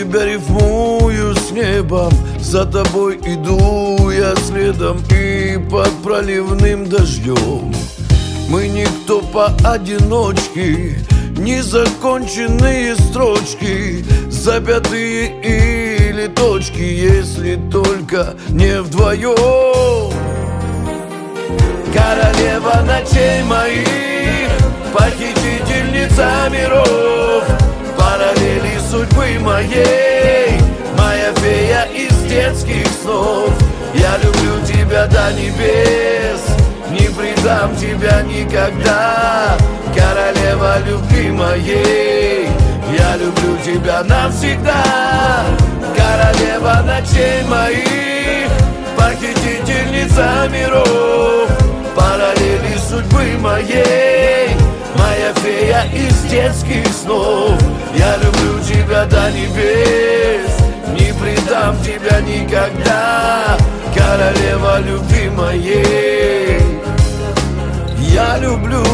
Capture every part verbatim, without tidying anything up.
тебя рифмую с небом, за тобой иду я следом и под проливным дождем. Мы никто поодиночке, незаконченные строчки, запятые или точки, если только не вдвоем. Королева ночей моих, похитительница миров, параллели судьбы моей, моя фея из детских снов. Я люблю тебя до небес, не предам тебя никогда, королева любви моей. Я люблю тебя навсегда, королева ночей моих, похитительница миров, параллели судьбы моей, моя фея из детских снов. Я люблю тебя до небес, не предам тебя никогда, королева любви моей. Я люблю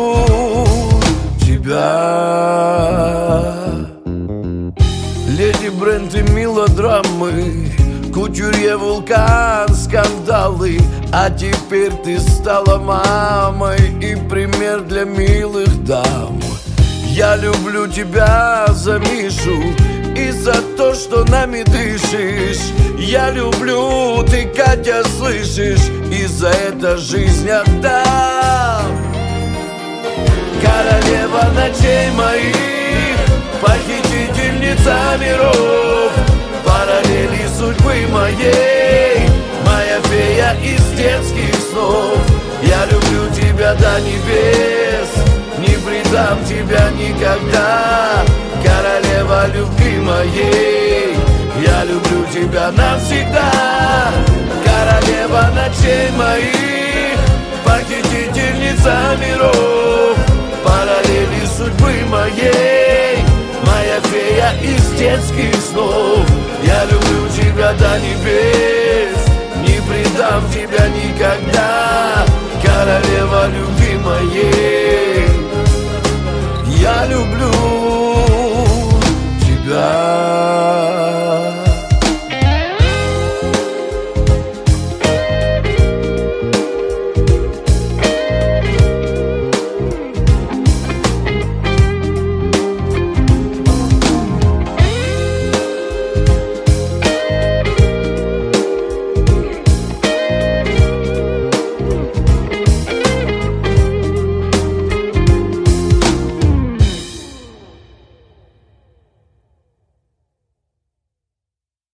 тебя. Леди Брент и мелодрамы, кутюрье, вулкан, скандалы. А теперь ты стала мамой и пример для милых дам. Я люблю тебя за Мишу и за то, что нами дышишь. Я люблю, ты, Катя, слышишь, и за это жизнь отдам. Королева ночей моих, похитительница миров, параллели судьбы моей, моя фея из детских снов. Я люблю тебя до небес, не предам тебя никогда, королева любви моей. Я люблю тебя навсегда, королева ночей моих, похитительница миров, параллели судьбы моей, моя фея из детских снов.